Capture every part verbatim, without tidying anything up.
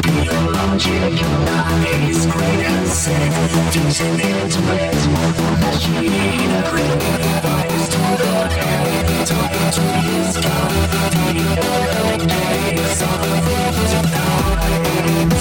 Theological lies, great and sick, fusing into it. Machinery, fires to the head, talking to his God. The early days of the night.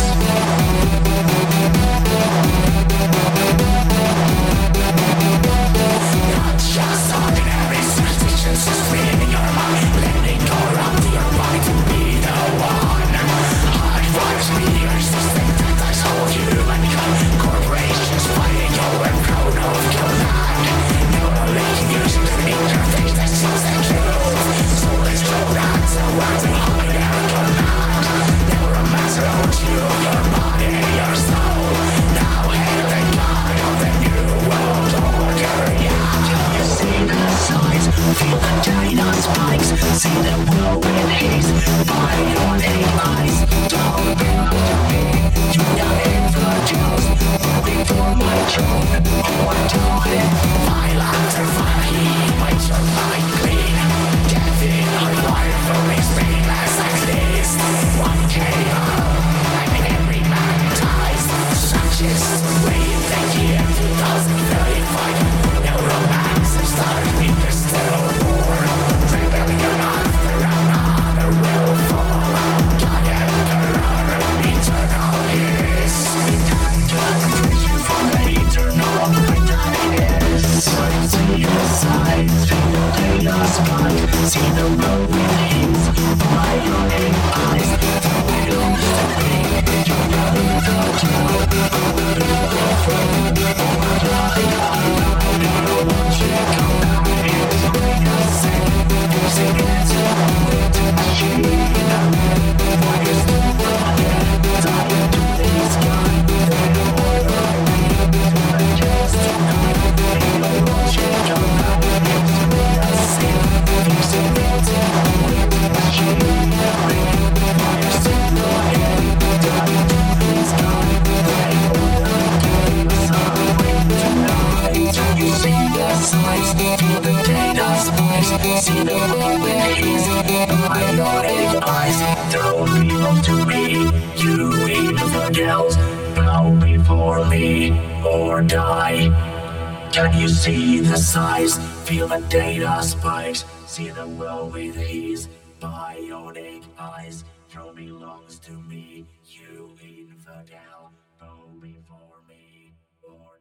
Not just ordinary superstitions, just reading your mind, letting go around your mind to be the one. Hardwires be your system that does hold humankind. Corporations fighting your crown of your land. Neural using the interface that shows the truth. Soulless programs are words and hide out your land. Neuromancer owns you, your body, your soul. Now hail the God of the new world order. You see the signs, feel the data spikes, see the world with haste, bionic eyes. Don't be me, united for Jews, moving for my throne. Oh, I do it. File after file, he wipes your mind clean. Death in our life for his painless exist. One K O, and every man dies. Such is the way the year twenty thirty-five. Neuromancers start in the still war. Rebellion after another will fall. God Emperor, eternal is. Time just frees you from the eternal darkness. See the signs, feel the data spike. See the road with his bionic eyes. The will, the pain, you know the truth. The front, the high, neurological lies, great and sick, using it to machine. Wires to the head, tied to this guy. They order me to digest tonight. Neurological lies, great and sick, using it to machine. Wires to the head, tied to this guy. They order me tonight. You see the signs, feel the data spice, see the world with his bionic eyes. Don't belong to me, you infidels, bow before me or die. Can you see the size, feel the data spikes, see the world with his bionic eyes. Throne belongs to me, you infidel, bow before me or